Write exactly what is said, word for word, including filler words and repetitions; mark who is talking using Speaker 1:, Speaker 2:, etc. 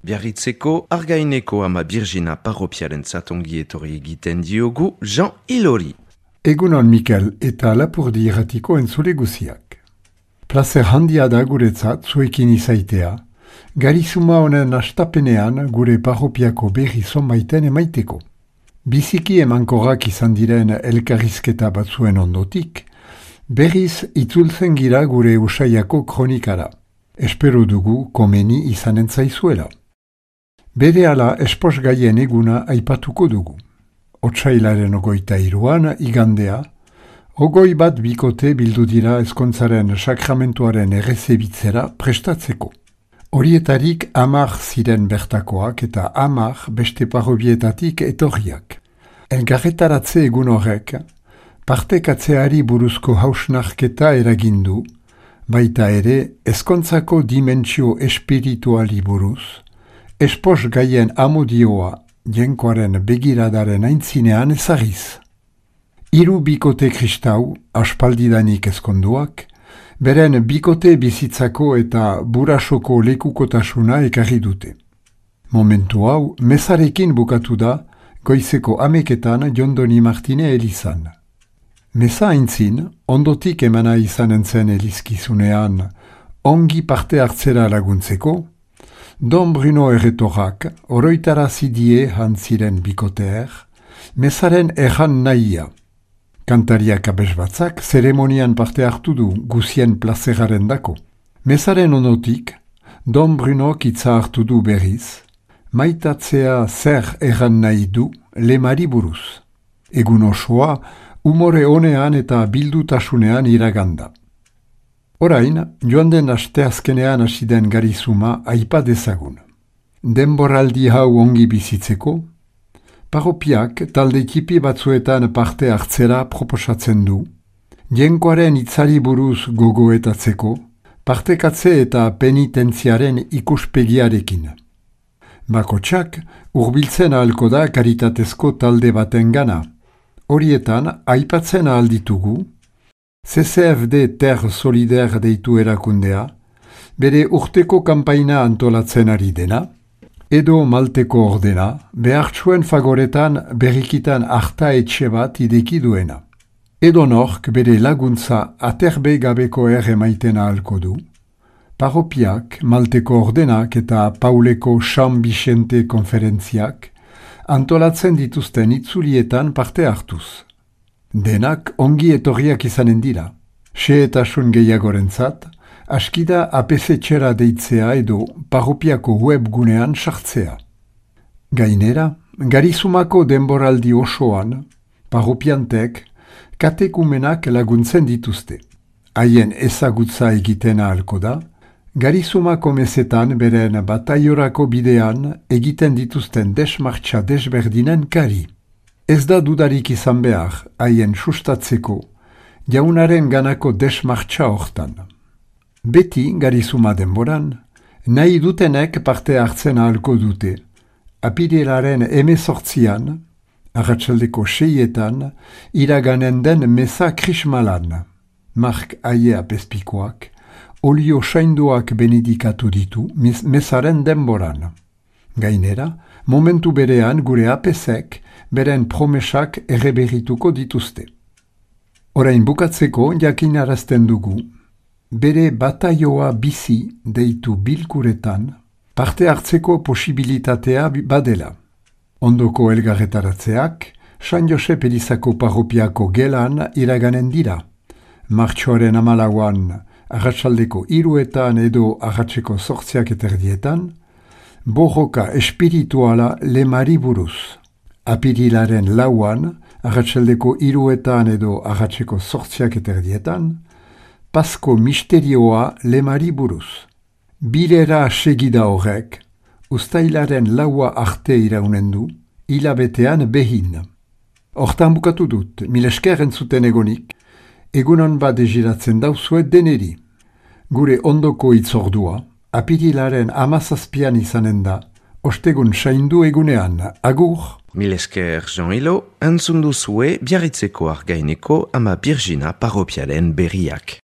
Speaker 1: Biarritzeko Argaineko ama Birgina parropiaren zatongi etorri egiten diogu Jean Ilori.
Speaker 2: Egunon Mikel eta Lapurdi irratiko entzule guziak. Plazer handia da guretzat zuekin izaitea, garizuma honen astapenean gure parropiako berri zonbaiten emaiteko. Biziki emankorrak izan diren elkarrizketa batzuen ondotik, berriz itzultzen gira gure usaiako kronikara. Espero dugu komeni izanen zaizuela. Berehala esposgaien eguna aipatuko dugu. Otsailaren ogoita iruan, igandea, ogoi bat bikote bildu dira ezkontzaren sakramentuaren errezebitzera prestatzeko. Horietarik amar ziren bertakoak eta amar beste parrobietatik etorriak. Elgarretaratze egun horrek, partekatzeari buruzko hausnarketa eragindu, baita ere ezkontzako dimentsio espirituali buruz, espos gaien amodioa jenkoaren begiradaren aintzinean ezagiz. Hiru bikote kristau, aspaldidanik ezkonduak, beren bikote bizitzako eta burasoko lekukotasuna ekarri dute. Momentu hau, mezarekin bukatu da, goizeko ameketan Jondoni Martine elizan. Meza aintzin, ondotik emana izanen zen elizkizunean, ongi parte hartzera laguntzeko, Don Bruno erretorrak, oroitara zidie hantziren bikoteer, mezaren erran nahia. Kantariak abesbatzak zeremonian parte hartu du guzien plazeraren dako. Mezaren ondotik, Don Bruno kitza hartu du berriz, maitatzea zer erran nahi du lemari buruz. Egun osoa, umore honean eta bildutasunean iraganda. Orain, joan den asteazkenean hasi den garizuma aipa dezagun. Denboraldi hau ongi bizitzeko, parropiak talde tipi batzuetan parte hartzera proposatzen du, jenkoaren itzari buruz gogoetatzeko, partekatze eta penitentziaren ikuspegiarekin. Bakotsak, hurbiltzen ahalko da karitatezko talde baten gana. Horietan, aipatzen ahal ditugu, C C F D Terre Solidaire deitu erakundea, bere urteko kanpaina antolatzen ari dena, edo Malteko ordena, behartsuen fagoretan berrikitan harta etxe bat ideki duena. Edo nork bere laguntza aterbe gabeko er emaiten ahalko du, parropiak, Malteko ordenak eta Pauleko San Vicente konferentziak antolatzen dituzten itzulietan parte hartuz. Denak ongi etorriak izanen dira. Xehetasun gehiagorentzat, askida apesetxera deitzea edo parropiako webgunean sartzea. Gainera, garizumako denboraldi osoan, parropiantek katekumenak laguntzen dituzte. Haien ezagutza egiten ahalko da, garizumako mesetan beren bataiorako bidean egiten dituzten desmartxa desberdinen kari. Ez da dudarik izan behar, haien sustatzeko, jaunaren ganako desmartxa hortan. Beti, garizuma denboran, nahi dutenek parte hartzen ahalko dute, apirilaren emezortzian, arratsaldeko seietan, iraganen den meza krismalan. Mark aia pespikoak, olio sainduak benedikatu ditu mezaren denboran. Gainera, momentu berean gure apesek beren promesak erreberrituko dituzte. Orain bukatzeko jakinarazten dugu, bere bataioa bizi deitu bilkuretan parte hartzeko posibilitatea badela. Ondoko elgarretaratzeak, San Josep Elizako parropiako gelan iraganen dira. Martxoaren amalauan, arratsaldeko hiruetan edo arratseko zortziak eterdietan, borroka espirituala lemari buruz. Apirilaren lauan, arratsaldeko hiruetan edo arratseko zortziak eterdietan, Pasko misterioa lemari buruz. Bilera segida horrek, uztailaren laua arte iraunen du, hilabetean behin. Hortan bukatu dut, mil esker entzuten egonik, egunon bat egiratzen dauzuet deneri. Gure ondoko itzordua, apirilaren amazazpian izanen da, ostegun saindu egunean, agur!
Speaker 1: Mil esker Jean Ilo, entzundu zue Biarritzeko Argaineko ama Birgina parropiaren berriak.